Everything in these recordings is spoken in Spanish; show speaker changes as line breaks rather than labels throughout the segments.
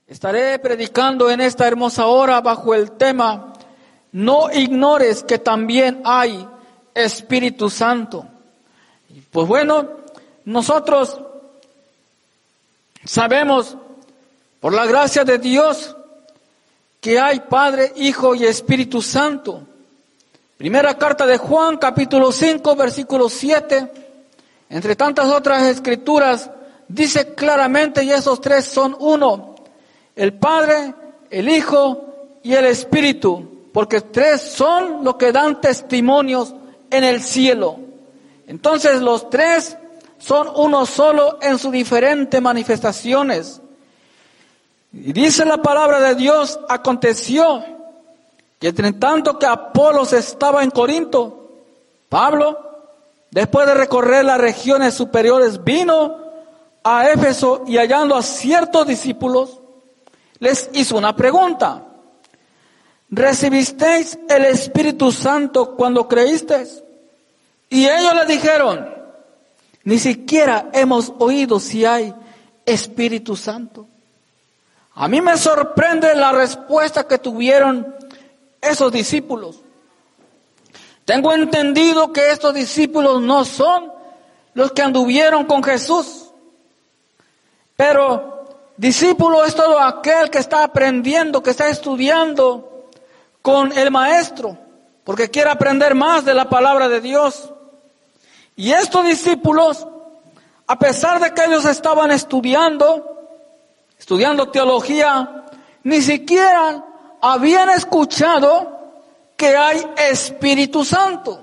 Estaré predicando en esta hermosa hora bajo el tema "No ignores que también hay Espíritu Santo". Pues bueno, nosotros sabemos por la gracia de Dios que hay Padre, Hijo y Espíritu Santo. Primera carta de Juan, capítulo 5, versículo 7, entre tantas otras escrituras, dice claramente, y esos tres son uno: el Padre, el Hijo y el Espíritu, porque tres son los que dan testimonios en el cielo. Entonces los tres son uno solo en sus diferentes manifestaciones. Y dice la palabra de Dios: aconteció que entre tanto que Apolos estaba en Corinto, Pablo, después de recorrer las regiones superiores, vino a Éfeso y hallando a ciertos discípulos, les hizo una pregunta: ¿recibisteis el Espíritu Santo cuando creísteis? Y ellos le dijeron: ni siquiera hemos oído si hay Espíritu Santo. A mí me sorprende la respuesta que tuvieron esos discípulos. Tengo entendido que estos discípulos no son los que anduvieron con Jesús, pero discípulo es todo aquel que está aprendiendo, que está estudiando con el maestro, porque quiere aprender más de la palabra de Dios. Y estos discípulos, a pesar de que ellos estaban estudiando teología, ni siquiera habían escuchado que hay Espíritu Santo.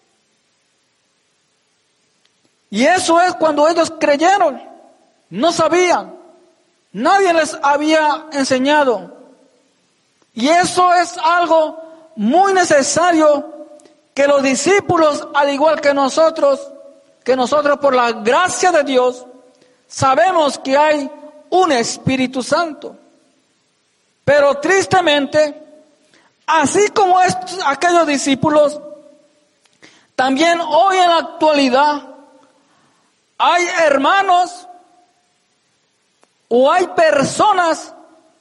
Y eso es cuando ellos creyeron. No sabían. Nadie les había enseñado. Y eso es algo muy necesario que los discípulos, al igual que nosotros por la gracia de Dios, sabemos que hay un Espíritu Santo. Pero tristemente, así como aquellos discípulos, también hoy en la actualidad hay hermanos o hay personas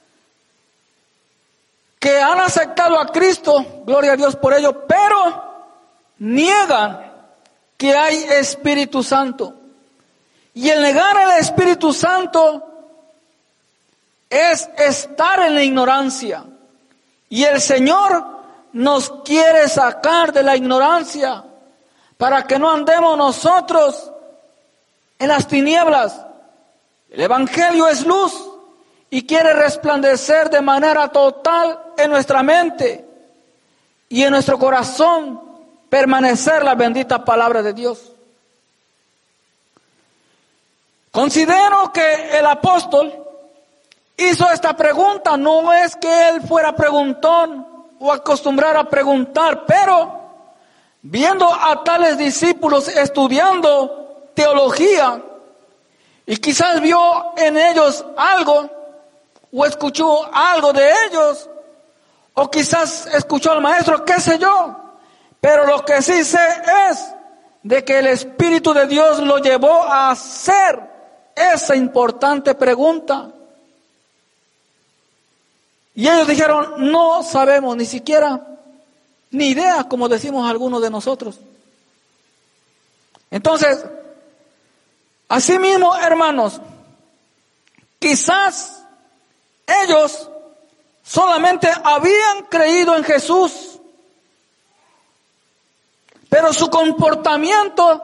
que han aceptado a Cristo, gloria a Dios por ello, pero niegan que hay Espíritu Santo. Y el negar el Espíritu Santo es estar en la ignorancia. Y el Señor nos quiere sacar de la ignorancia para que no andemos nosotros en las tinieblas. El Evangelio es luz y quiere resplandecer de manera total en nuestra mente y en nuestro corazón, permanecer la bendita palabra de Dios. Considero que el apóstol hizo esta pregunta, no es que él fuera preguntón o acostumbrara a preguntar, pero viendo a tales discípulos estudiando teología y quizás vio en ellos algo o escuchó algo de ellos o quizás escuchó al maestro, qué sé yo, pero lo que sí sé es de que el Espíritu de Dios lo llevó a hacer esa importante pregunta. Y ellos dijeron: no sabemos ni siquiera, ni idea, como decimos algunos de nosotros. Entonces, asimismo, hermanos, quizás ellos solamente habían creído en Jesús, pero su comportamiento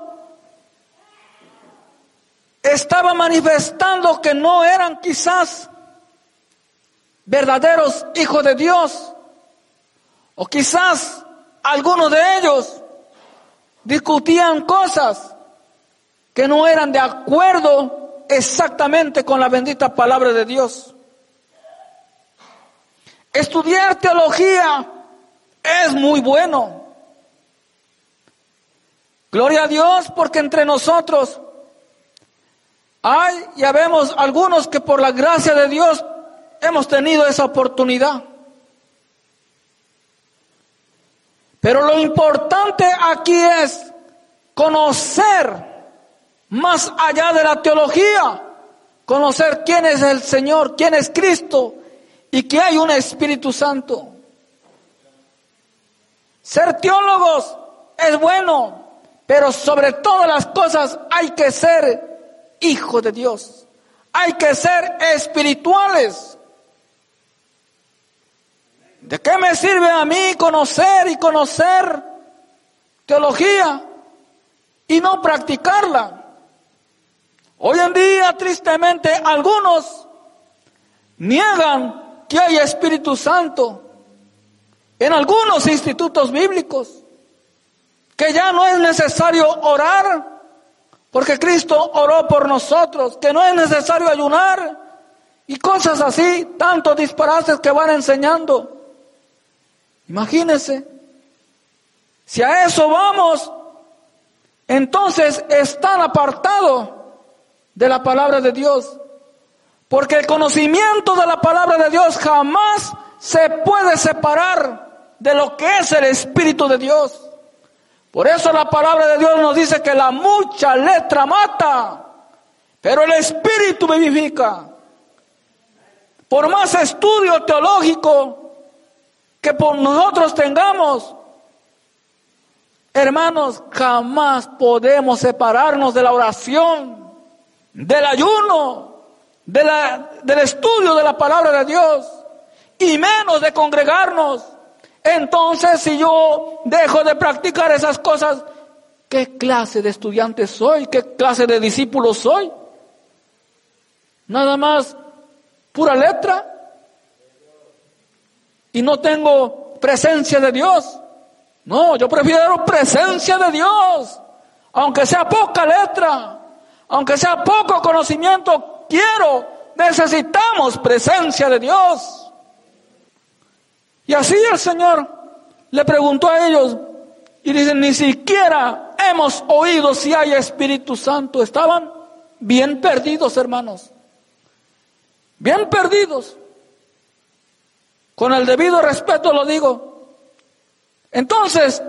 estaba manifestando que no eran quizás verdaderos hijos de Dios, o quizás algunos de ellos discutían cosas que no eran de acuerdo exactamente con la bendita palabra de Dios. Estudiar teología es muy bueno. Gloria a Dios, porque entre nosotros ya vemos algunos que por la gracia de Dios hemos tenido esa oportunidad. Pero lo importante aquí es conocer más allá de la teología, conocer quién es el Señor, quién es Cristo y que hay un Espíritu Santo. Ser teólogos es bueno, pero sobre todas las cosas hay que ser hijo de Dios. Hay que ser espirituales. ¿De qué me sirve a mí conocer y conocer teología y no practicarla? Hoy en día, tristemente, algunos niegan que hay Espíritu Santo en algunos institutos bíblicos, que ya no es necesario orar porque Cristo oró por nosotros, que no es necesario ayunar y cosas así, tantos disparates que van enseñando. Imagínense, si a eso vamos, entonces están apartados de la palabra de Dios, porque el conocimiento de la palabra de Dios jamás se puede separar de lo que es el Espíritu de Dios. Por eso la palabra de Dios nos dice que la mucha letra mata, pero el Espíritu vivifica. Por más estudio teológico que por nosotros tengamos, hermanos, jamás podemos separarnos de la oración, del ayuno, del estudio de la palabra de Dios, y menos de congregarnos. Entonces, si yo dejo de practicar esas cosas, ¿qué clase de estudiante soy? ¿Qué clase de discípulo soy? Nada más pura letra y no tengo presencia de Dios. No, yo prefiero presencia de Dios, aunque sea poca letra, aunque sea poco conocimiento, necesitamos presencia de Dios. Y así el Señor le preguntó a ellos y dicen, ni siquiera hemos oído si hay Espíritu Santo. Estaban bien perdidos, hermanos, bien perdidos. Con el debido respeto lo digo. Entonces,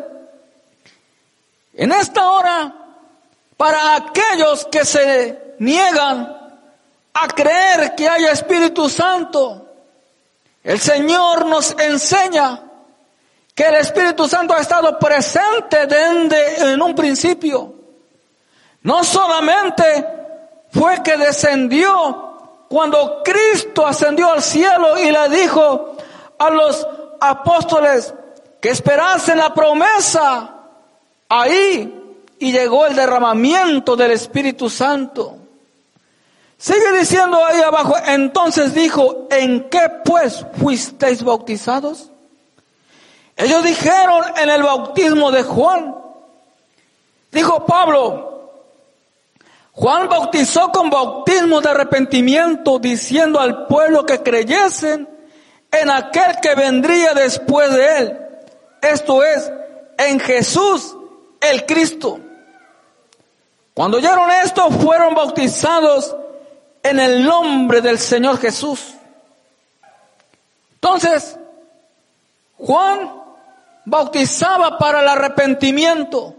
en esta hora, para aquellos que se niegan a creer que hay Espíritu Santo, el Señor nos enseña que el Espíritu Santo ha estado presente en un principio. No solamente fue que descendió cuando Cristo ascendió al cielo y le dijo a los apóstoles que esperasen la promesa ahí, y llegó el derramamiento del Espíritu Santo. Sigue diciendo ahí abajo, entonces dijo, ¿en qué pues fuisteis bautizados? Ellos dijeron, en el bautismo de Juan. Dijo Pablo, Juan bautizó con bautismo de arrepentimiento, diciendo al pueblo que creyesen en aquel que vendría después de él, esto es, en Jesús el Cristo. Cuando oyeron esto, fueron bautizados en el nombre del Señor Jesús. Entonces, Juan bautizaba para el arrepentimiento,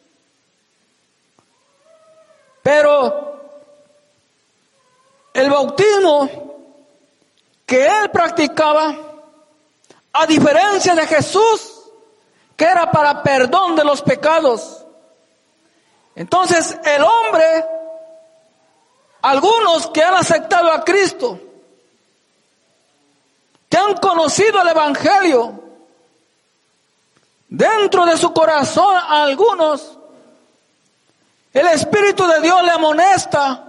pero el bautismo que él practicaba, a diferencia de Jesús, que era para perdón de los pecados. Entonces el hombre, algunos que han aceptado a Cristo, que han conocido el Evangelio, dentro de su corazón a algunos, el Espíritu de Dios le amonesta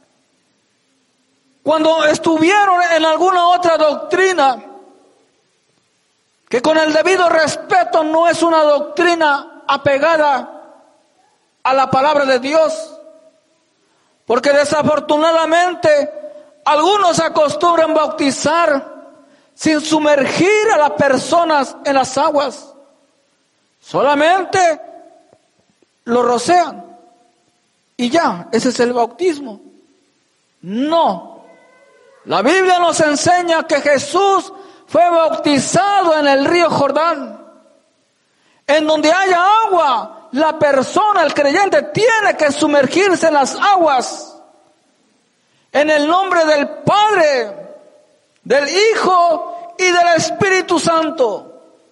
cuando estuvieron en alguna otra doctrina, que con el debido respeto no es una doctrina apegada a la palabra de Dios, porque desafortunadamente algunos acostumbran bautizar sin sumergir a las personas en las aguas, solamente lo rocean y ya, ese es el bautismo. No, la Biblia nos enseña que Jesús fue bautizado en el río Jordán. En donde haya agua, la persona, el creyente, tiene que sumergirse en las aguas. en el nombre del Padre, del Hijo y del Espíritu Santo.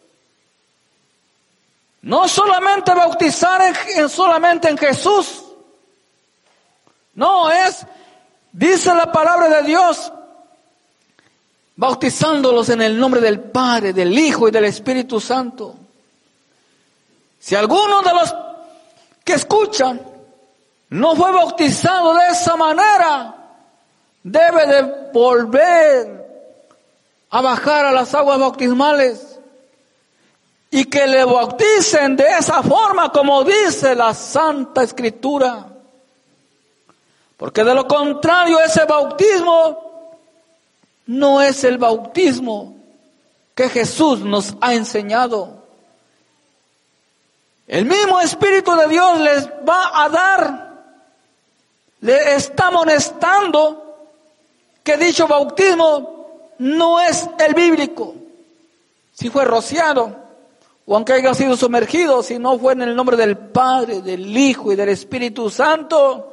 No solamente bautizar solamente en Jesús. No, dice la palabra de Dios, bautizándolos en el nombre del Padre, del Hijo y del Espíritu Santo. Si alguno de los que escuchan no fue bautizado de esa manera, debe de volver a bajar a las aguas bautismales y que le bauticen de esa forma como dice la Santa Escritura. Porque de lo contrario, ese bautismo no es el bautismo que Jesús nos ha enseñado. El mismo Espíritu de Dios les va a dar, le está amonestando que dicho bautismo no es el bíblico. Si fue rociado, o aunque haya sido sumergido, si no fue en el nombre del Padre, del Hijo y del Espíritu Santo,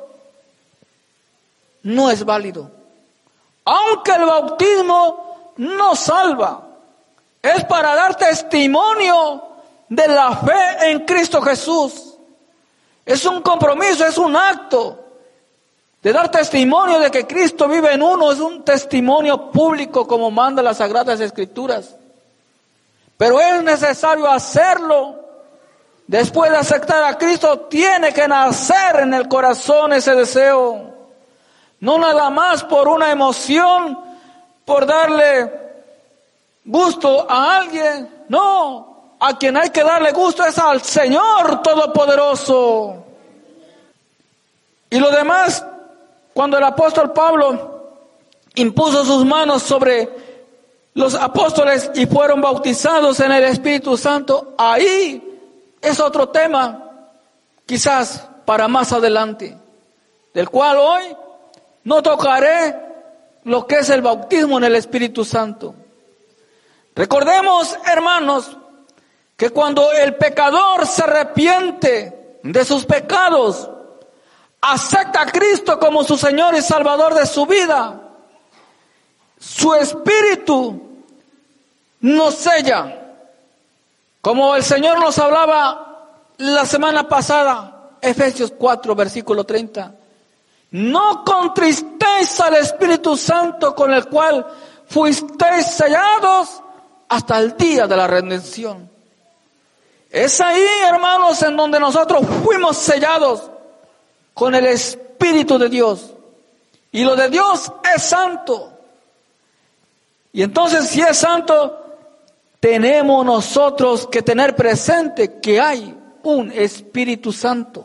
no es válido. Aunque el bautismo no salva, es para dar testimonio de la fe en Cristo Jesús. Es un compromiso, es un acto de dar testimonio de que Cristo vive en uno. Es un testimonio público como manda las Sagradas Escrituras. Pero es necesario hacerlo. Después de aceptar a Cristo, tiene que nacer en el corazón ese deseo. No nada más por una emoción, por darle gusto a alguien. No, a quien hay que darle gusto es al Señor Todopoderoso. Y lo demás, cuando el apóstol Pablo impuso sus manos sobre los apóstoles y fueron bautizados en el Espíritu Santo, ahí es otro tema, quizás para más adelante, del cual hoy no tocaré lo que es el bautismo en el Espíritu Santo. Recordemos, hermanos, que cuando el pecador se arrepiente de sus pecados, acepta a Cristo como su Señor y Salvador de su vida, su espíritu nos sella. Como el Señor nos hablaba la semana pasada, Efesios 4, versículo 30. No contristéis al Espíritu Santo con el cual fuisteis sellados hasta el día de la redención. Es ahí, hermanos, en donde nosotros fuimos sellados con el Espíritu de Dios. Y lo de Dios es santo. Y entonces, si es santo, tenemos nosotros que tener presente que hay un Espíritu Santo.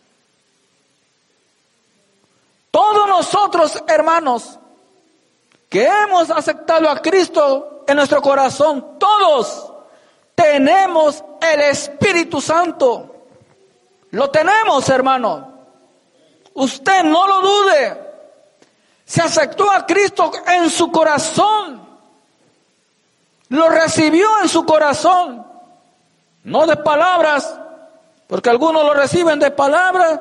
Todos nosotros, hermanos, que hemos aceptado a Cristo en nuestro corazón, todos tenemos el Espíritu Santo. Lo tenemos, hermano. Usted no lo dude. Se aceptó a Cristo en su corazón. Lo recibió en su corazón. No de palabras, porque algunos lo reciben de palabras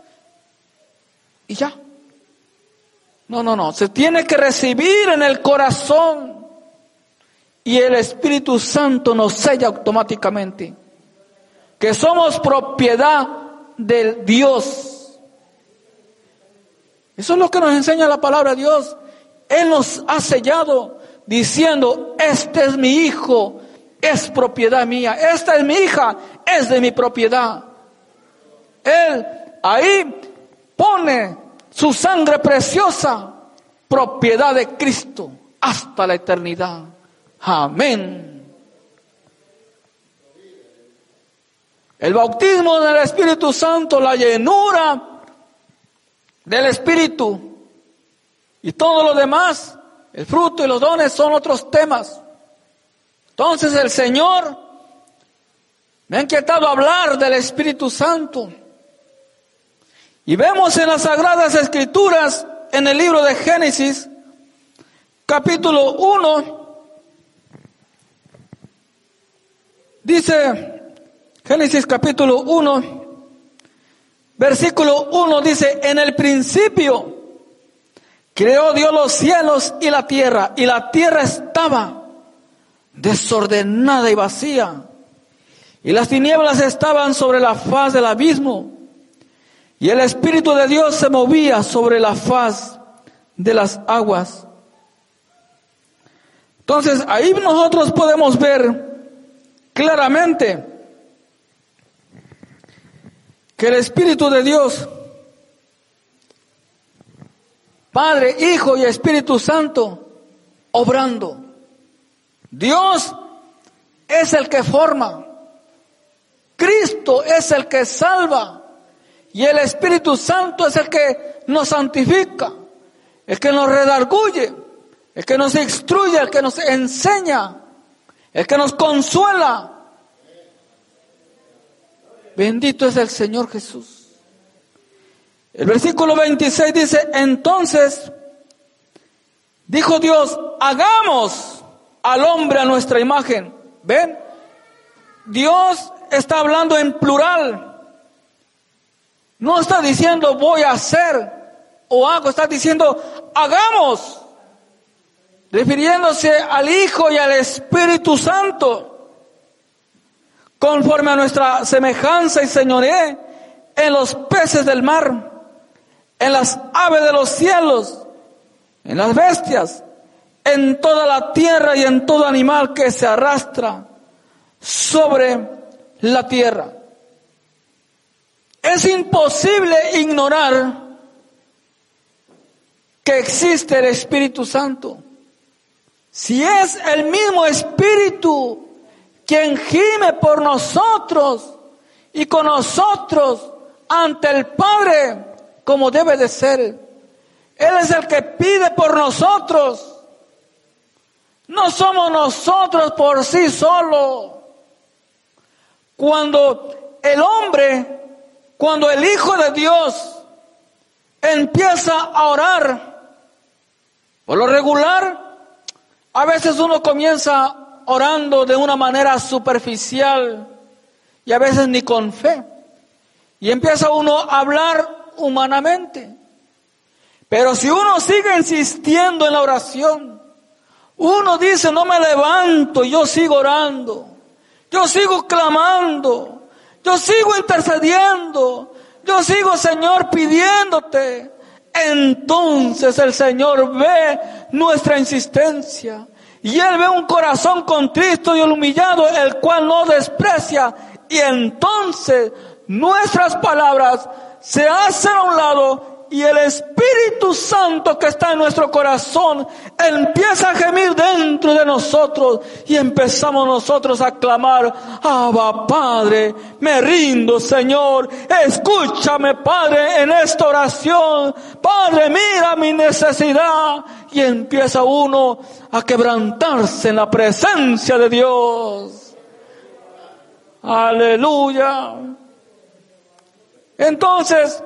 y ya. No. Se tiene que recibir en el corazón. Y el Espíritu Santo nos sella automáticamente. Que somos propiedad de Dios. Eso es lo que nos enseña la palabra de Dios. Él nos ha sellado diciendo, este es mi hijo, es propiedad mía. Esta es mi hija, es de mi propiedad. Él ahí pone su sangre preciosa, propiedad de Cristo, hasta la eternidad. Amén. El bautismo del Espíritu Santo, la llenura del Espíritu y todo lo demás, el fruto y los dones son otros temas. Entonces el Señor me ha inquietado hablar del Espíritu Santo. Y vemos en las Sagradas Escrituras, en el libro de Génesis, capítulo 1, dice, Génesis capítulo 1, versículo 1 dice, en el principio creó Dios los cielos y la tierra estaba desordenada y vacía, y las tinieblas estaban sobre la faz del abismo, y el Espíritu de Dios se movía sobre la faz de las aguas. Entonces, ahí nosotros podemos ver claramente que el Espíritu de Dios, Padre, Hijo y Espíritu Santo, obrando. Dios es el que forma, Cristo es el que salva, y el Espíritu Santo es el que nos santifica, el que nos redarguye, el que nos instruye, el que nos enseña, el que nos consuela. Bendito es el Señor Jesús. El versículo 26 dice, entonces dijo Dios, hagamos al hombre a nuestra imagen. ¿Ven? Dios está hablando en plural. No está diciendo voy a hacer o hago, está diciendo hagamos, refiriéndose al Hijo y al Espíritu Santo, conforme a nuestra semejanza y señoré en los peces del mar, en las aves de los cielos, en las bestias, en toda la tierra y en todo animal que se arrastra sobre la tierra. Es imposible ignorar que existe el Espíritu Santo. Si es el mismo Espíritu quien gime por nosotros y con nosotros ante el Padre como debe de ser. Él es el que pide por nosotros. No somos nosotros por sí solos. Cuando el hombre, cuando el Hijo de Dios empieza a orar, por lo regular, a veces uno comienza orando de una manera superficial y a veces ni con fe. Y empieza uno a hablar humanamente. Pero si uno sigue insistiendo en la oración, uno dice, no me levanto, yo sigo orando, yo sigo clamando, yo sigo intercediendo, yo sigo, Señor, pidiéndote. Entonces el Señor ve nuestra insistencia y Él ve un corazón contrito y humillado, el cual no desprecia, y entonces nuestras palabras se hacen a un lado y el Espíritu Santo que está en nuestro corazón empieza a gemir dentro de nosotros y empezamos nosotros a clamar, Abba Padre, me rindo Señor, escúchame Padre en esta oración, Padre mira mi necesidad, y empieza uno a quebrantarse en la presencia de Dios. Aleluya. Entonces,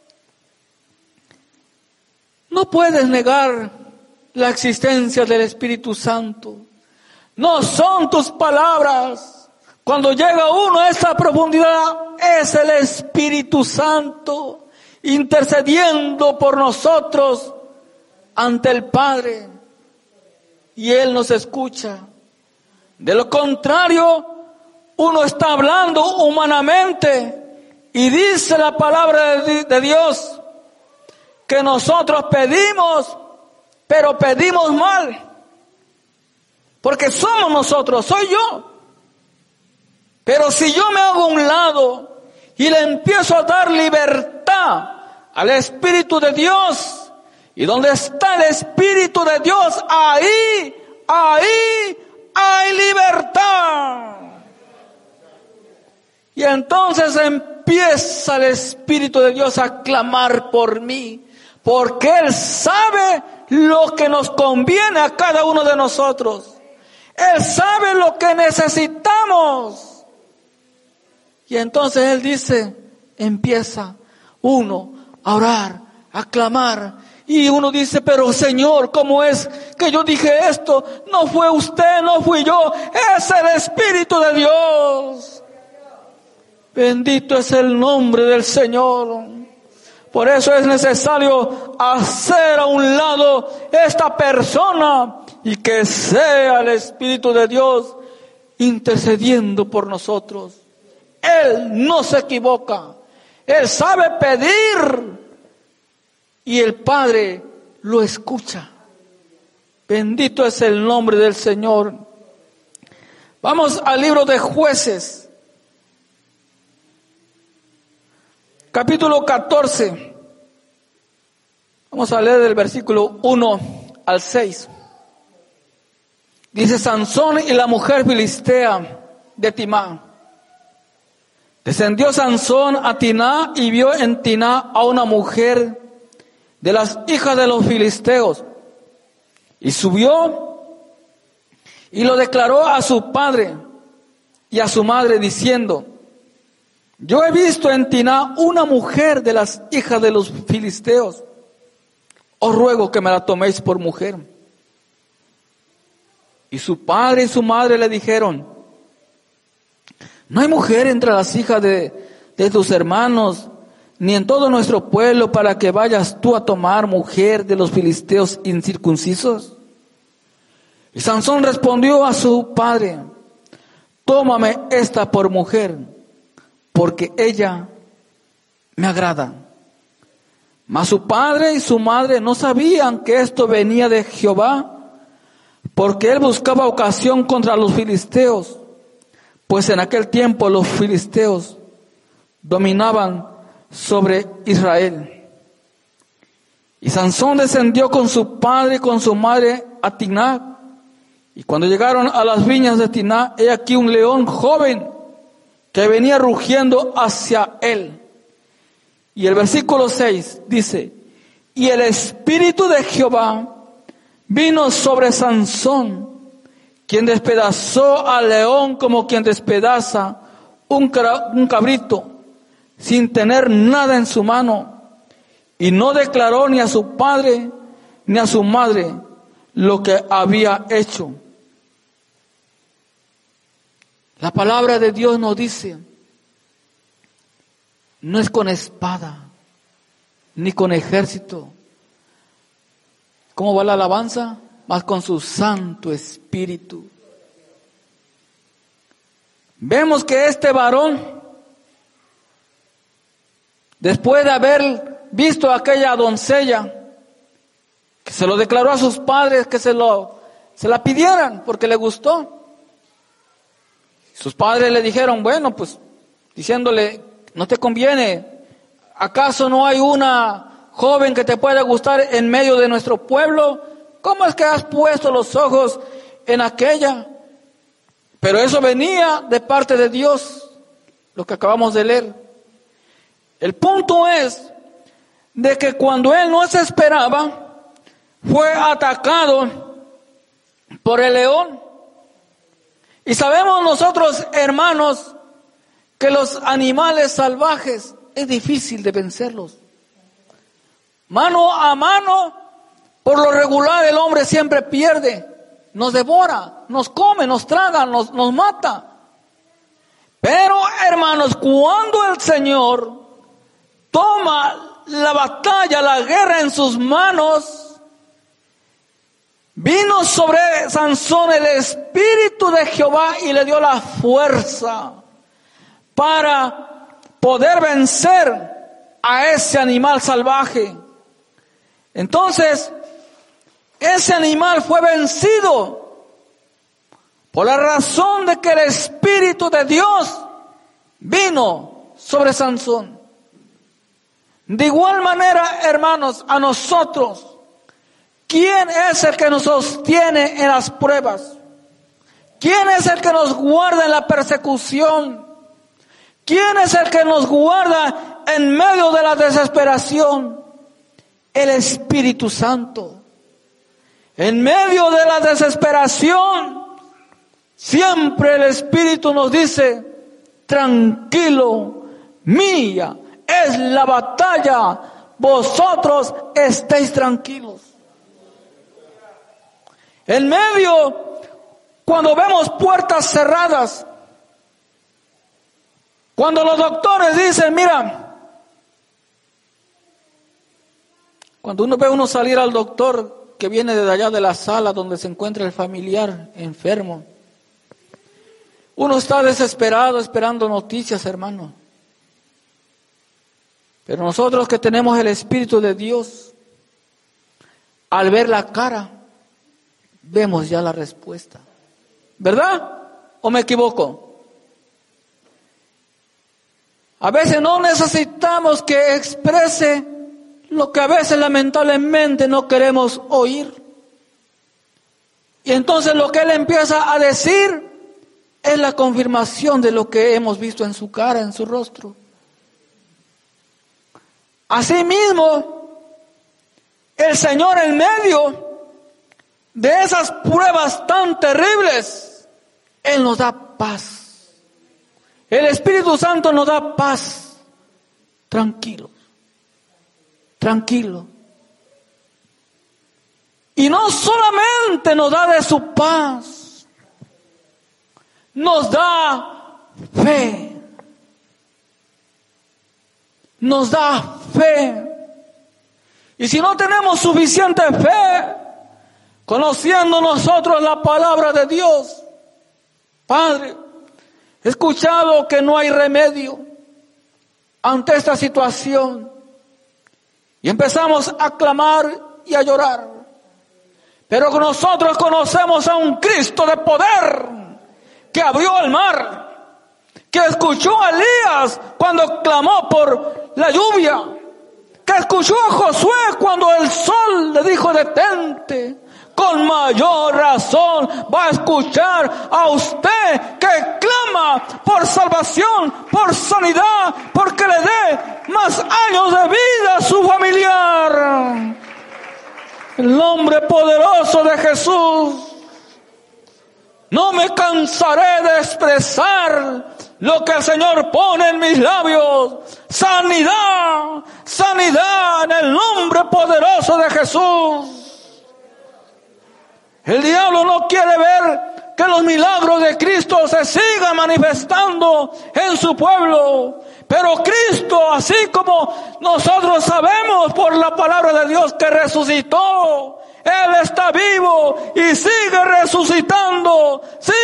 no puedes negar la existencia del Espíritu Santo. No son tus palabras. Cuando llega uno a esa profundidad, es el Espíritu Santo intercediendo por nosotros ante el Padre. Y Él nos escucha. De lo contrario, uno está hablando humanamente y dice la palabra de Dios que nosotros pedimos, pero pedimos mal. Porque somos nosotros, soy yo. Pero si yo me hago a un lado y le empiezo a dar libertad al Espíritu de Dios, y donde está el Espíritu de Dios, ahí hay libertad. Y entonces empieza el Espíritu de Dios a clamar por mí, porque Él sabe lo que nos conviene a cada uno de nosotros. Él sabe lo que necesitamos. Y entonces Él dice, empieza uno a orar, a clamar. Y uno dice, pero Señor, ¿cómo es que yo dije esto? No fue usted, no fui yo, es el Espíritu de Dios. Bendito es el nombre del Señor. Por eso es necesario hacer a un lado esta persona y que sea el Espíritu de Dios intercediendo por nosotros. Él no se equivoca. Él sabe pedir y el Padre lo escucha. Bendito es el nombre del Señor. Vamos al libro de Jueces, capítulo 14. Vamos a leer del versículo 1 al 6. Dice: Sansón y la mujer filistea de Timná. Descendió Sansón a Timná y vio en Timná a una mujer de las hijas de los filisteos. Y subió y lo declaró a su padre y a su madre diciendo: yo he visto en Timná una mujer de las hijas de los filisteos. Os ruego que me la toméis por mujer. Y su padre y su madre le dijeron: no hay mujer entre las hijas de tus hermanos, ni en todo nuestro pueblo, para que vayas tú a tomar mujer de los filisteos incircuncisos. Y Sansón respondió a su padre: tómame esta por mujer, porque ella me agrada. Mas su padre y su madre no sabían que esto venía de Jehová, porque él buscaba ocasión contra los filisteos, pues en aquel tiempo los filisteos dominaban sobre Israel. Y Sansón descendió con su padre y con su madre a Timná, y cuando llegaron a las viñas de Timná, he aquí un león joven que venía rugiendo hacia él. Y el versículo 6 dice: y el Espíritu de Jehová vino sobre Sansón, quien despedazó al león como quien despedaza un cabrito, sin tener nada en su mano, y no declaró ni a su padre ni a su madre lo que había hecho. La palabra de Dios nos dice: no es con espada, ni con ejército. ¿Cómo va la alabanza? Mas con su Santo Espíritu. Vemos que este varón, después de haber visto a aquella doncella, que se lo declaró a sus padres que se la pidieran porque le gustó. Sus padres le dijeron: bueno, pues, diciéndole: no te conviene. ¿Acaso no hay una joven que te pueda gustar en medio de nuestro pueblo? ¿Cómo es que has puesto los ojos en aquella? Pero eso venía de parte de Dios, lo que acabamos de leer. El punto es de que cuando él no se esperaba, fue atacado por el león. Y sabemos nosotros, hermanos, que los animales salvajes es difícil de vencerlos. Mano a mano, por lo regular el hombre siempre pierde, nos devora, nos come, nos traga, nos mata. Pero, hermanos, cuando el Señor toma la batalla, la guerra en sus manos, vino sobre Sansón el Espíritu de Jehová y le dio la fuerza para poder vencer a ese animal salvaje. Entonces, ese animal fue vencido por la razón de que el Espíritu de Dios vino sobre Sansón. De igual manera, hermanos, a nosotros, ¿quién es el que nos sostiene en las pruebas? ¿Quién es el que nos guarda en la persecución? ¿Quién es el que nos guarda en medio de la desesperación? El Espíritu Santo. En medio de la desesperación, siempre el Espíritu nos dice: tranquilo, mía es la batalla, vosotros estéis tranquilos. En medio, cuando vemos puertas cerradas, cuando los doctores dicen: mira, Cuando uno ve salir al doctor que viene de allá de la sala donde se encuentra el familiar enfermo, uno está desesperado esperando noticias, hermano. Pero nosotros que tenemos el Espíritu de Dios, al ver la cara, vemos ya la respuesta. ¿Verdad? ¿O me equivoco? A veces no necesitamos que exprese lo que a veces lamentablemente no queremos oír. Y entonces lo que Él empieza a decir es la confirmación de lo que hemos visto en su cara, en su rostro. Asimismo, el Señor en medio de esas pruebas tan terribles, Él nos da paz. El Espíritu Santo nos da paz. Tranquilo. Tranquilo. Y no solamente nos da de su paz, nos da fe. Nos da fe. Y si no tenemos suficiente fe, conociendo nosotros la palabra de Dios, Padre, he escuchado que no hay remedio ante esta situación. Y empezamos a clamar y a llorar. Pero nosotros conocemos a un Cristo de poder que abrió el mar, que escuchó a Elías cuando clamó por la lluvia, que escuchó a Josué cuando el sol le dijo detente. Con mayor razón va a escuchar a usted que clama por salvación, por sanidad, porque le dé más años de vida a su familiar. El nombre poderoso de Jesús. No me cansaré de expresar lo que el Señor pone en mis labios. Sanidad, sanidad en el nombre poderoso de Jesús. El diablo no quiere ver que los milagros de Cristo se sigan manifestando en su pueblo. Pero Cristo, así como nosotros sabemos por la palabra de Dios que resucitó, Él está vivo y sigue resucitando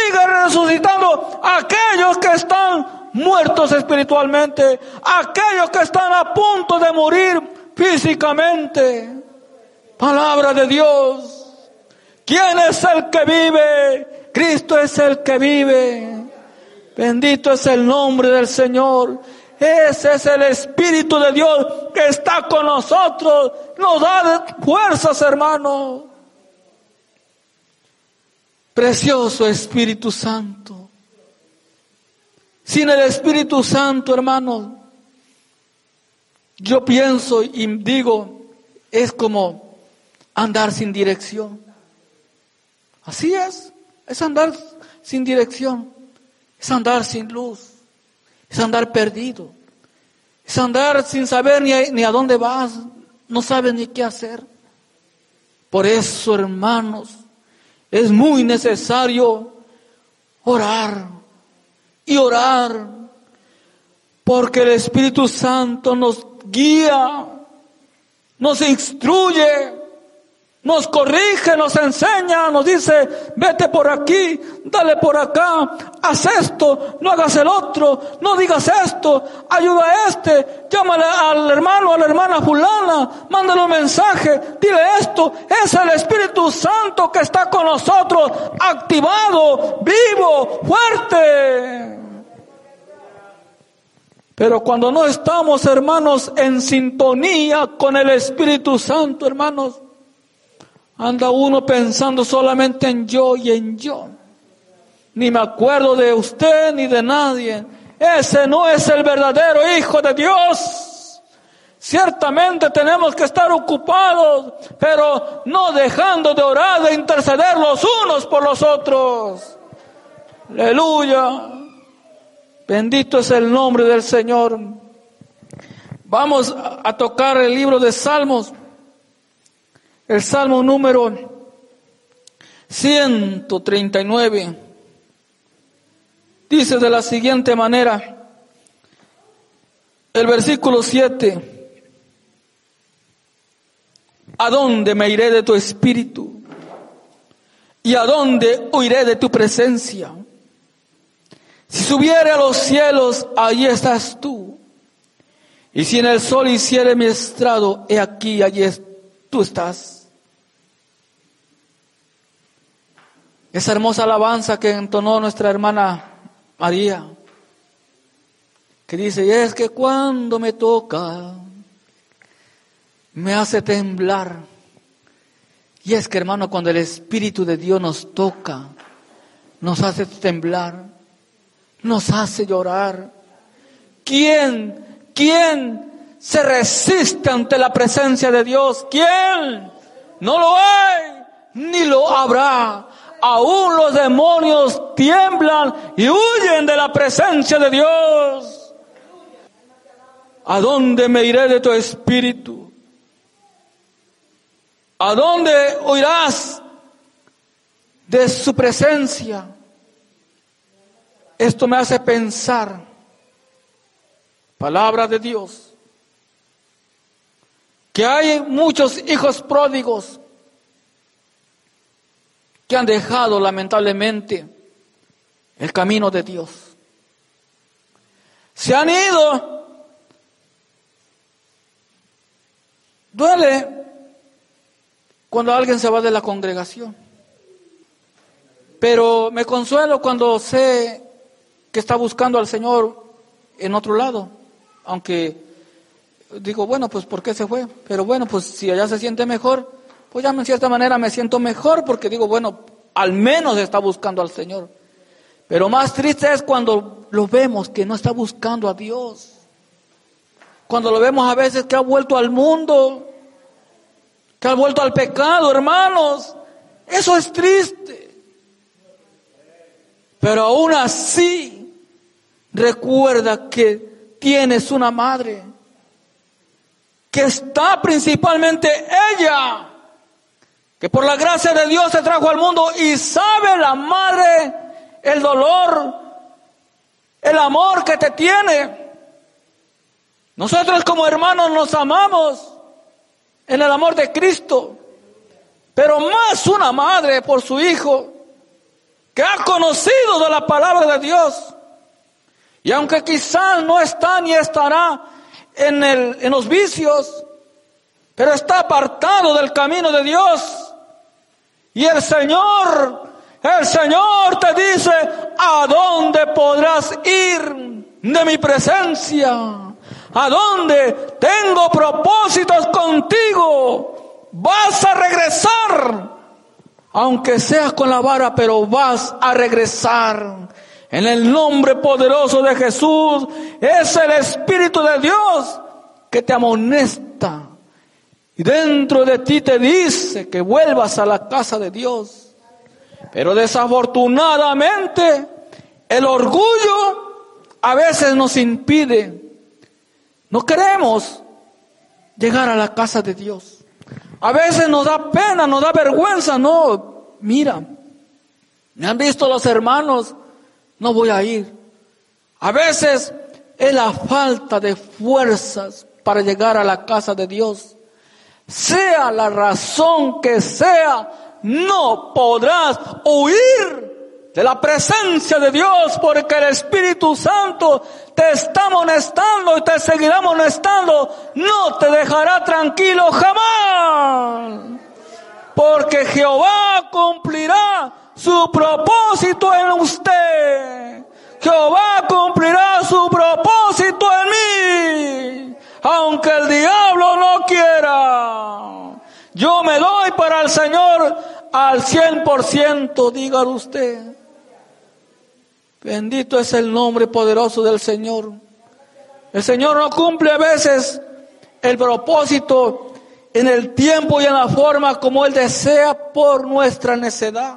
a aquellos que están muertos espiritualmente, a aquellos que están a punto de morir físicamente. Palabra de Dios. ¿Quién es el que vive? Cristo es el que vive. Bendito es el nombre del Señor. Ese es el Espíritu de Dios que está con nosotros. Nos da fuerzas, hermano. Precioso Espíritu Santo. Sin el Espíritu Santo, hermano, yo pienso y digo, es como andar sin dirección. Así es andar sin dirección, es andar sin luz, es andar perdido, es andar sin saber ni a dónde vas, no sabes ni qué hacer. Por eso, hermanos, es muy necesario orar y orar, porque el Espíritu Santo nos guía, nos instruye, nos corrige, nos enseña, nos dice, vete por aquí, dale por acá, haz esto, no hagas el otro, no digas esto, ayuda a este, llámale al hermano, a la hermana fulana, mándale un mensaje, dile esto. Es el Espíritu Santo que está con nosotros, activado, vivo, fuerte. Pero cuando no estamos, hermanos, en sintonía con el Espíritu Santo, hermanos, anda uno pensando solamente en yo y en yo. Ni me acuerdo de usted ni de nadie. Ese no es el verdadero Hijo de Dios. Ciertamente tenemos que estar ocupados, pero no dejando de orar, de interceder los unos por los otros. Aleluya. Bendito es el nombre del Señor. Vamos a tocar el libro de Salmos. El Salmo número 139 dice de la siguiente manera, el versículo 7, ¿A dónde me iré de tu espíritu? ¿Y a dónde huiré de tu presencia? Si subiere a los cielos, allí estás tú. Y si en el sol hiciere mi estrado, he aquí, tú estás. Esa hermosa alabanza que entonó nuestra hermana María, que dice, y es que cuando me toca, me hace temblar. Y es que, hermano, cuando el Espíritu de Dios nos toca, nos hace temblar, nos hace llorar. ¿Quién se resiste ante la presencia de Dios? ¿Quién? No lo hay, ni lo habrá. Aún los demonios tiemblan y huyen de la presencia de Dios. ¿A dónde me iré de tu espíritu? ¿A dónde huirás de su presencia? Esto me hace pensar, palabra de Dios, que hay muchos hijos pródigos que han dejado lamentablemente el camino de Dios. Se han ido. Duele cuando alguien se va de la congregación, pero me consuelo cuando sé que está buscando al Señor en otro lado, aunque digo, bueno, pues ¿por qué se fue? Pero bueno, pues si allá se siente mejor, pues ya en cierta manera me siento mejor, porque digo, bueno, al menos está buscando al Señor. Pero más triste es cuando lo vemos que no está buscando a Dios, cuando lo vemos a veces que ha vuelto al mundo, que ha vuelto al pecado, hermanos. Eso es triste. Pero aún así, recuerda que tienes una madre, que está principalmente ella, que por la gracia de Dios se trajo al mundo y sabe la madre el dolor, el amor que te tiene. Nosotros como hermanos nos amamos en el amor de Cristo, pero más una madre por su hijo, que ha conocido de la palabra de Dios, y aunque quizás no está ni estará en los vicios, pero está apartado del camino de Dios, y el Señor te dice, ¿a dónde podrás ir de mi presencia? ¿A dónde tengo propósitos contigo? Vas a regresar, aunque seas con la vara, pero vas a regresar. En el nombre poderoso de Jesús, es el Espíritu de Dios que te amonesta. Y dentro de ti te dice que vuelvas a la casa de Dios. Pero desafortunadamente, el orgullo a veces nos impide. No queremos llegar a la casa de Dios. A veces nos da pena, nos da vergüenza. No, mira, me han visto los hermanos, no voy a ir. A veces es la falta de fuerzas para llegar a la casa de Dios. Sea la razón que sea, no podrás huir de la presencia de Dios, porque el Espíritu Santo te está amonestando y te seguirá amonestando. No te dejará tranquilo jamás, porque Jehová cumplirá su propósito en usted. Jehová cumplirá su propósito en mí, aunque el diablo no quiera. Yo me doy para el Señor al 100%, dígalo usted. Bendito es el nombre poderoso del Señor. El Señor no cumple a veces el propósito en el tiempo y en la forma como Él desea por nuestra necedad.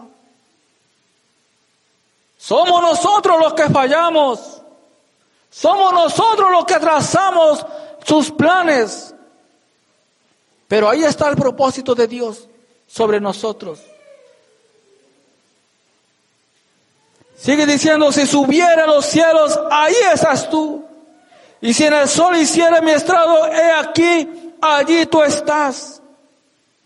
Somos nosotros los que fallamos. Somos nosotros los que atrasamos sus planes. Pero ahí está el propósito de Dios sobre nosotros. Sigue diciendo, si subiera a los cielos, ahí estás tú. Y si en el sol hiciera mi estrado, he aquí, allí tú estás.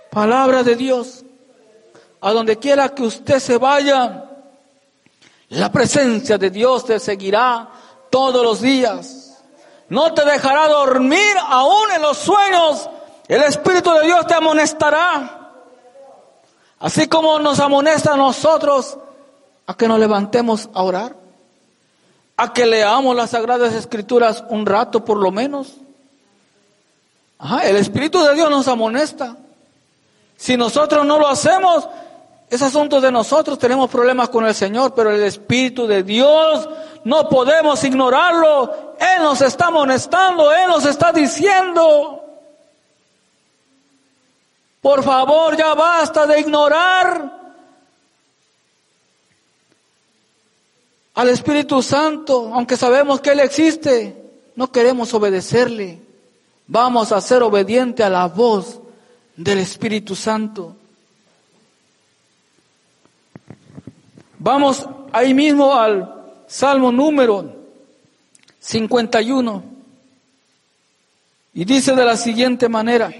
Palabra de Dios. A donde quiera que usted se vaya, la presencia de Dios te seguirá todos los días. No te dejará dormir aún en los sueños. El Espíritu de Dios te amonestará. Así como nos amonesta a nosotros a que nos levantemos a orar, a que leamos las Sagradas Escrituras un rato por lo menos. El Espíritu de Dios nos amonesta. Si nosotros no lo hacemos, es asunto de nosotros, tenemos problemas con el Señor, pero el Espíritu de Dios no podemos ignorarlo. Él nos está amonestando, Él nos está diciendo: por favor, ya basta de ignorar al Espíritu Santo. Aunque sabemos que Él existe, no queremos obedecerle. Vamos a ser obedientes a la voz del Espíritu Santo. Vamos ahí mismo al Salmo número 51. Y dice de la siguiente manera,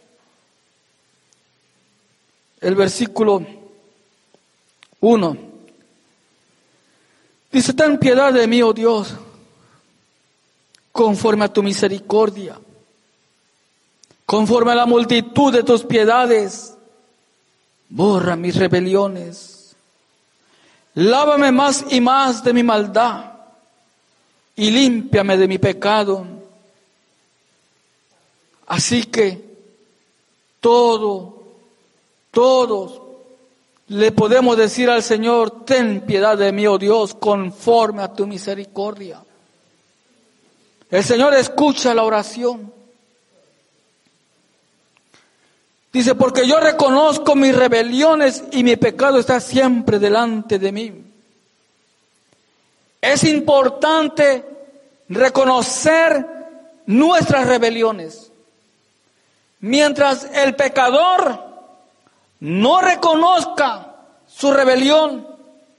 el versículo 1. Dice: ten piedad de mí, oh Dios, conforme a tu misericordia, conforme a la multitud de tus piedades, borra mis rebeliones. Lávame más y más de mi maldad y límpiame de mi pecado. Así que todos le podemos decir al Señor: ten piedad de mí, oh Dios, conforme a tu misericordia. El Señor escucha la oración. Dice: porque yo reconozco mis rebeliones y mi pecado está siempre delante de mí. Es importante reconocer nuestras rebeliones. Mientras el pecador no reconozca su rebelión,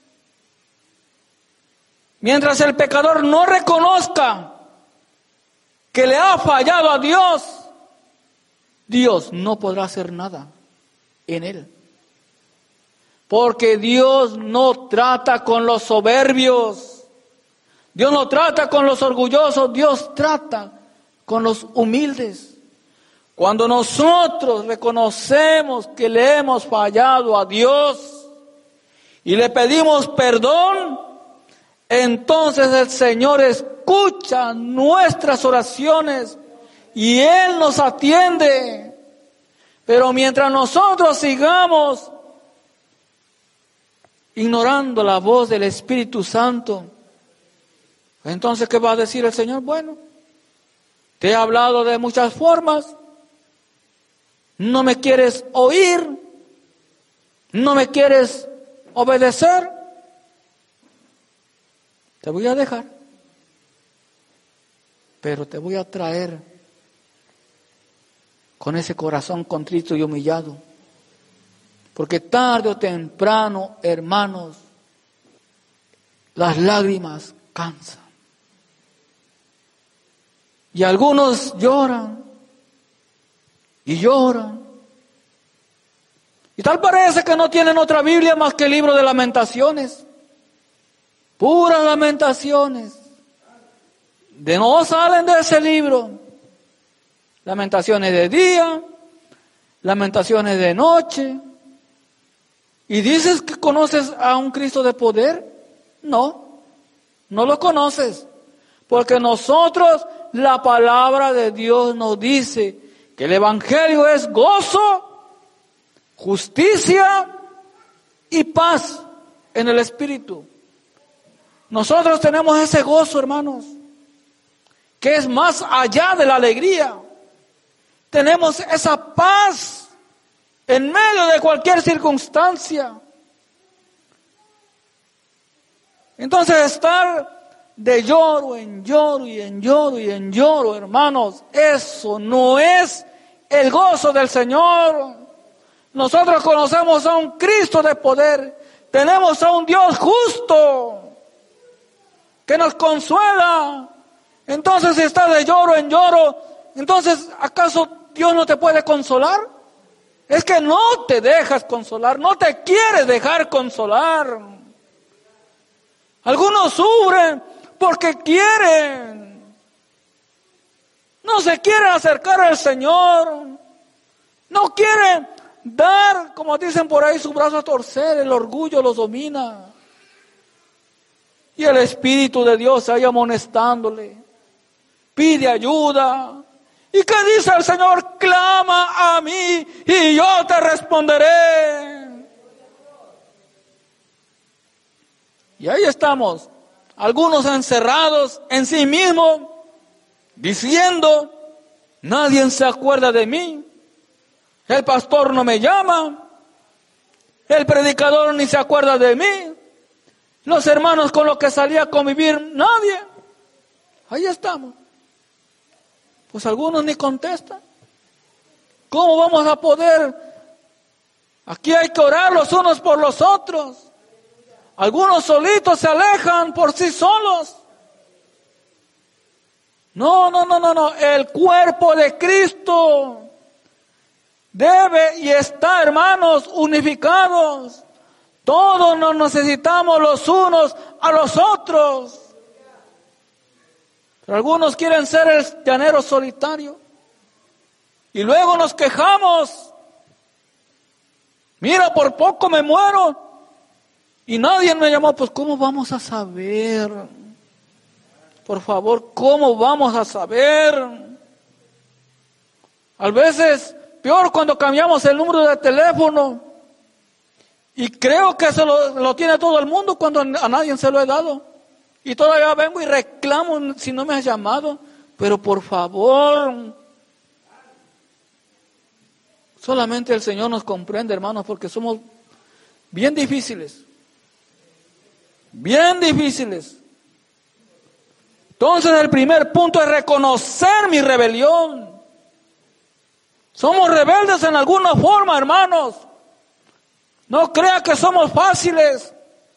mientras el pecador no reconozca que le ha fallado a Dios, Dios no podrá hacer nada en él. Porque Dios no trata con los soberbios. Dios no trata con los orgullosos. Dios trata con los humildes. Cuando nosotros reconocemos que le hemos fallado a Dios y le pedimos perdón, entonces el Señor escucha nuestras oraciones y Él nos atiende. Pero mientras nosotros sigamos ignorando la voz del Espíritu Santo, entonces ¿qué va a decir el Señor? Bueno, te he hablado de muchas formas, no me quieres oír, no me quieres obedecer, te voy a dejar, pero te voy a traer con ese corazón contrito y humillado. Porque tarde o temprano, hermanos, las lágrimas cansan. Y algunos lloran y lloran. Y tal parece que no tienen otra Biblia más que el libro de Lamentaciones. Puras lamentaciones. No salen de ese libro. Lamentaciones de día, lamentaciones de noche. ¿Y dices que conoces a un Cristo de poder? No, no lo conoces. Porque nosotros, la palabra de Dios nos dice que el Evangelio es gozo, justicia y paz en el Espíritu. Nosotros tenemos ese gozo, hermanos, que es más allá de la alegría. Tenemos esa paz en medio de cualquier circunstancia. Entonces estar de lloro en lloro y en lloro y en lloro, hermanos, eso no es el gozo del Señor. Nosotros conocemos a un Cristo de poder, tenemos a un Dios justo que nos consuela. Entonces si estás de lloro en lloro, entonces ¿acaso Dios no te puede consolar? Es que no te dejas consolar, no te quieres dejar consolar. Algunos sufren porque quieren. No se quieren acercar al Señor. No quieren dar, como dicen por ahí, su brazo a torcer. El orgullo los domina. Y el Espíritu de Dios ahí amonestándole. Pide ayuda. ¿Y qué dice el Señor? Clama a mí y yo te responderé. Y ahí estamos, algunos encerrados en sí mismos, diciendo, nadie se acuerda de mí, el pastor no me llama, el predicador ni se acuerda de mí, los hermanos con los que salía a convivir, nadie. Ahí estamos. Pues algunos ni contestan. ¿Cómo vamos a poder? Aquí hay que orar los unos por los otros. Algunos solitos se alejan por sí solos. No. El cuerpo de Cristo debe y está, hermanos, unificados. Todos nos necesitamos los unos a los otros. Pero algunos quieren ser el llanero solitario. Y luego nos quejamos. Mira, por poco me muero. Y nadie me llamó. Pues ¿cómo vamos a saber? Por favor, ¿cómo vamos a saber? A veces, peor cuando cambiamos el número de teléfono. Y creo que eso lo tiene todo el mundo cuando a nadie se lo he dado. Y todavía vengo y reclamo si no me has llamado. Pero por favor, solamente el Señor nos comprende, hermanos, porque somos bien difíciles. Bien difíciles. Entonces el primer punto es reconocer mi rebelión. Somos rebeldes en alguna forma, hermanos. No crea que somos fáciles.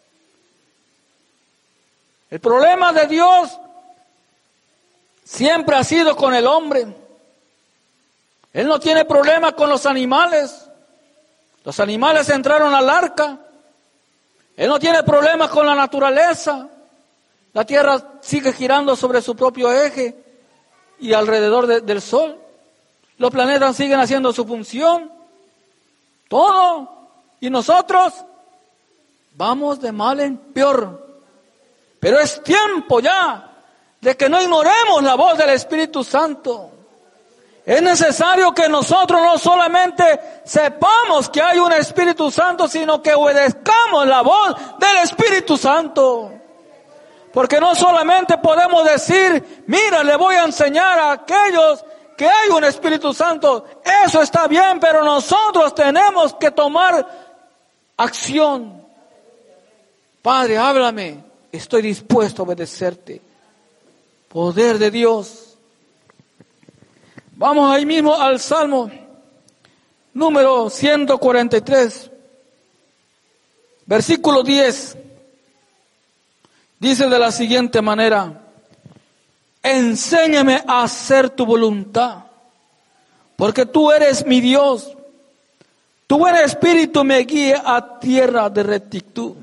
El problema de Dios siempre ha sido con el hombre. Él no tiene problema con los animales. Los animales entraron al arca. Él no tiene problema con la naturaleza. La tierra sigue girando sobre su propio eje y alrededor del sol. Los planetas siguen haciendo su función. Todo. Y nosotros vamos de mal en peor. Pero es tiempo ya de que no ignoremos la voz del Espíritu Santo. Es necesario que nosotros no solamente sepamos que hay un Espíritu Santo, sino que obedezcamos la voz del Espíritu Santo. Porque no solamente podemos decir, mira, le voy a enseñar a aquellos que hay un Espíritu Santo. Eso está bien, pero nosotros tenemos que tomar acción. Padre, háblame. Estoy dispuesto a obedecerte. Poder de Dios. Vamos ahí mismo al Salmo número 143, versículo 10. Dice de la siguiente manera: enséñame a hacer tu voluntad, porque tú eres mi Dios. Tu buen espíritu me guía a tierra de rectitud.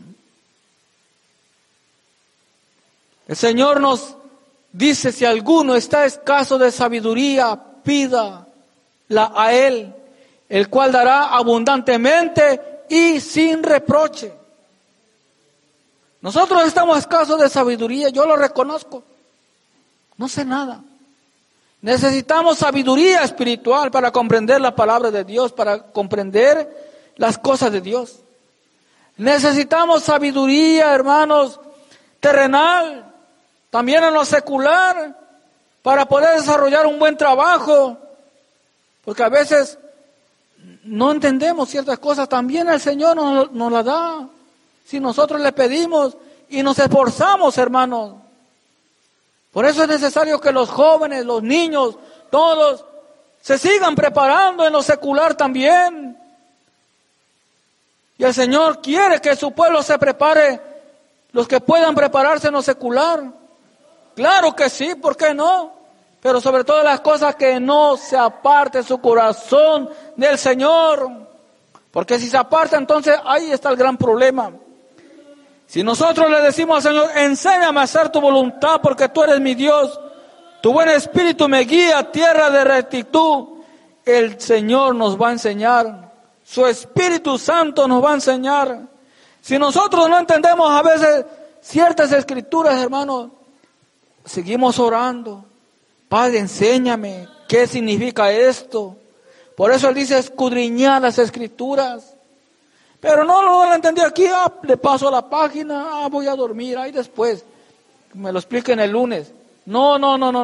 El Señor nos dice, si alguno está escaso de sabiduría, pídala a Él, el cual dará abundantemente y sin reproche. Nosotros estamos escasos de sabiduría, yo lo reconozco. No sé nada. Necesitamos sabiduría espiritual para comprender la palabra de Dios, para comprender las cosas de Dios. Necesitamos sabiduría, hermanos, terrenal, también en lo secular, para poder desarrollar un buen trabajo, porque a veces no entendemos ciertas cosas. También el Señor nos las da, si nosotros le pedimos y nos esforzamos, hermanos. Por eso es necesario que los jóvenes, los niños, todos se sigan preparando en lo secular también. Y el Señor quiere que su pueblo se prepare, los que puedan prepararse en lo secular. Claro que sí, ¿por qué no? pero sobre todas las cosas que no se aparte su corazón del Señor. Porque si se aparta, entonces ahí está el gran problema. Si nosotros le decimos al Señor, enséñame a hacer tu voluntad porque tú eres mi Dios, tu buen espíritu me guía a tierra de rectitud, el Señor nos va a enseñar, su Espíritu Santo nos va a enseñar. Si nosotros no entendemos a veces ciertas escrituras, hermanos, seguimos orando. Padre, enséñame qué significa esto. Por eso Él dice escudriñar las escrituras. Pero no lo entendí aquí, le paso a la página, voy a dormir, ahí después me lo expliquen el lunes. No.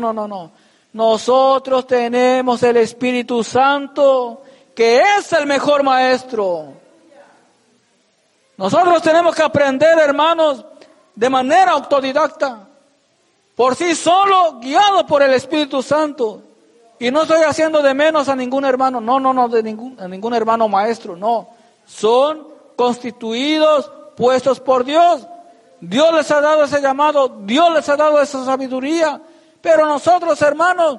Nosotros tenemos el Espíritu Santo, que es el mejor maestro. Nosotros tenemos que aprender, hermanos, de manera autodidacta, por sí solo, guiado por el Espíritu Santo. Y no estoy haciendo de menos a ningún hermano, a ningún hermano maestro, no. Son constituidos, puestos por Dios. Dios les ha dado ese llamado, Dios les ha dado esa sabiduría. Pero nosotros, hermanos,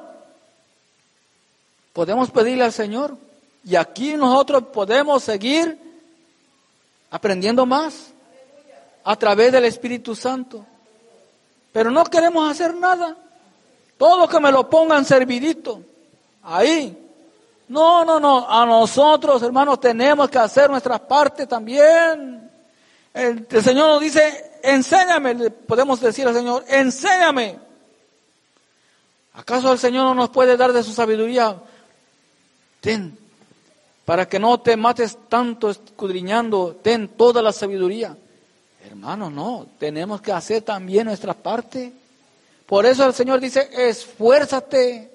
podemos pedirle al Señor. Y aquí nosotros podemos seguir aprendiendo más a través del Espíritu Santo. Pero no queremos hacer nada. Todo que me lo pongan servidito. Ahí. No. A nosotros, hermanos, tenemos que hacer nuestra parte también. El Señor nos dice, enséñame. Le podemos decir al Señor, enséñame. ¿Acaso el Señor no nos puede dar de su sabiduría? Ten, para que no te mates tanto escudriñando, ten toda la sabiduría. Hermano, no, tenemos que hacer también nuestra parte. Por eso el Señor dice, esfuérzate.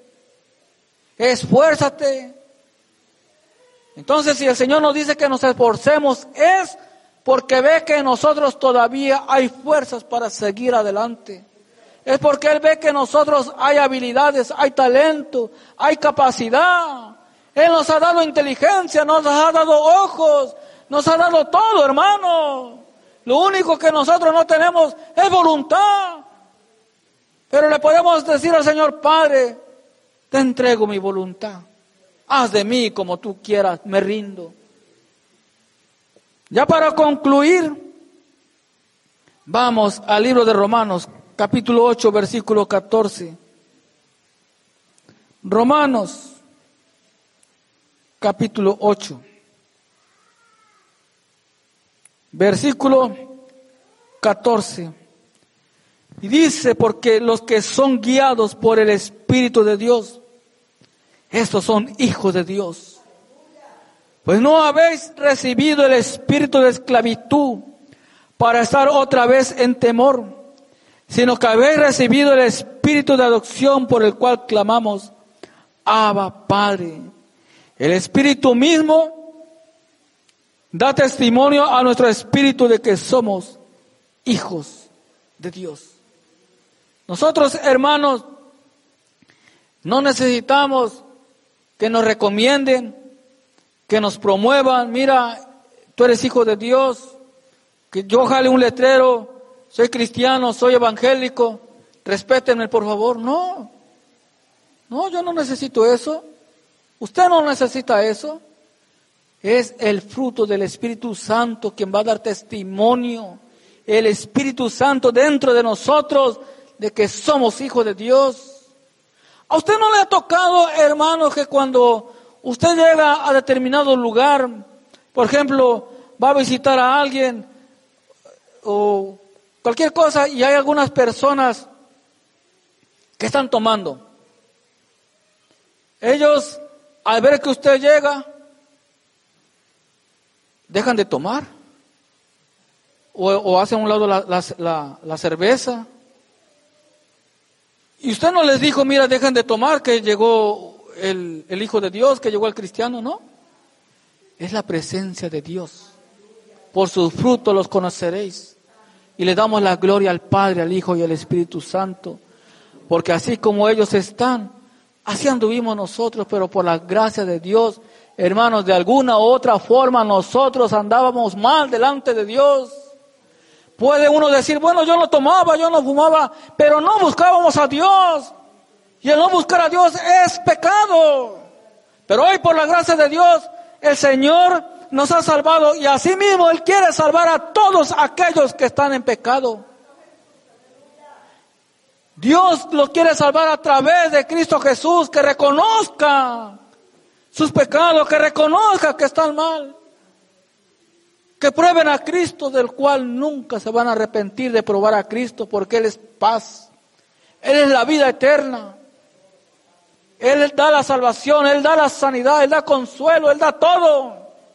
Entonces, si el Señor nos dice que nos esforcemos, es porque ve que en nosotros todavía hay fuerzas para seguir adelante. Es porque Él ve que en nosotros hay habilidades, hay talento, hay capacidad. Él nos ha dado inteligencia, nos ha dado ojos, nos ha dado todo, hermano. Lo único que nosotros no tenemos es voluntad. Pero le podemos decir al Señor, Padre, te entrego mi voluntad. Haz de mí como tú quieras, me rindo. Ya para concluir, vamos al libro de Romanos, capítulo 8, versículo 14. Romanos, capítulo 8. Versículo 14. Y dice, porque los que son guiados por el Espíritu de Dios, estos son hijos de Dios. Pues no habéis recibido el espíritu de esclavitud para estar otra vez en temor, sino que habéis recibido el espíritu de adopción por el cual clamamos, Abba, Padre. El Espíritu mismo da testimonio a nuestro espíritu de que somos hijos de Dios. Nosotros, hermanos, no necesitamos que nos recomienden, que nos promuevan. Mira, tú eres hijo de Dios, que yo jale un letrero, soy cristiano, soy evangélico, respétenme por favor. No, yo no necesito eso. Usted no necesita eso. Es el fruto del Espíritu Santo quien va a dar testimonio. El Espíritu Santo dentro de nosotros de que somos hijos de Dios. ¿A usted no le ha tocado, hermano, que cuando usted llega a determinado lugar, por ejemplo, va a visitar a alguien o cualquier cosa y hay algunas personas que están tomando? Ellos, al ver que usted llega, dejan de tomar o hacen a un lado la cerveza. Y usted no les dijo, mira, dejen de tomar, que llegó el Hijo de Dios, que llegó el cristiano, ¿no? Es la presencia de Dios. Por sus frutos los conoceréis. Y le damos la gloria al Padre, al Hijo y al Espíritu Santo. Porque así como ellos están, así anduvimos nosotros, pero por la gracia de Dios, hermanos, de alguna u otra forma nosotros andábamos mal delante de Dios. Puede uno decir, bueno, yo no tomaba, yo no fumaba, pero no buscábamos a Dios. Y el no buscar a Dios es pecado. Pero hoy, por la gracia de Dios, el Señor nos ha salvado y asimismo Él quiere salvar a todos aquellos que están en pecado. Dios los quiere salvar a través de Cristo Jesús, que reconozca sus pecados, que reconozca que están mal, que prueben a Cristo, del cual nunca se van a arrepentir de probar a Cristo, porque Él es paz, Él es la vida eterna, Él da la salvación, Él da la sanidad, Él da consuelo, Él da todo.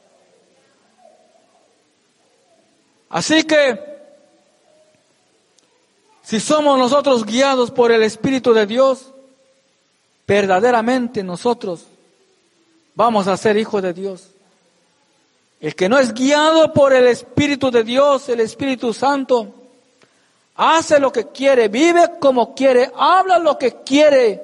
Así que, si somos nosotros guiados por el Espíritu de Dios, verdaderamente nosotros vamos a ser hijos de Dios. El que no es guiado por el Espíritu de Dios, el Espíritu Santo, hace lo que quiere, vive como quiere, habla lo que quiere.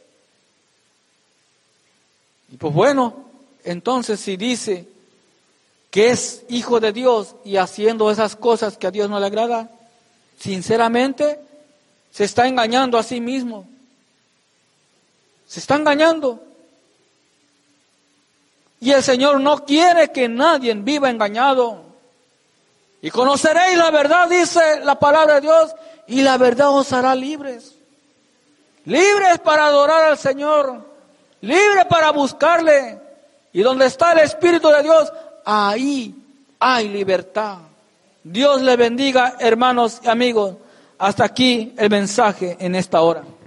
Y pues bueno, entonces si dice que es hijo de Dios y haciendo esas cosas que a Dios no le agrada, sinceramente se está engañando a sí mismo. Se está engañando. Y el Señor no quiere que nadie viva engañado. Y conoceréis la verdad, dice la palabra de Dios, y la verdad os hará libres. Libres para adorar al Señor, libres para buscarle. Y donde está el Espíritu de Dios, ahí hay libertad. Dios le bendiga, hermanos y amigos. Hasta aquí el mensaje en esta hora.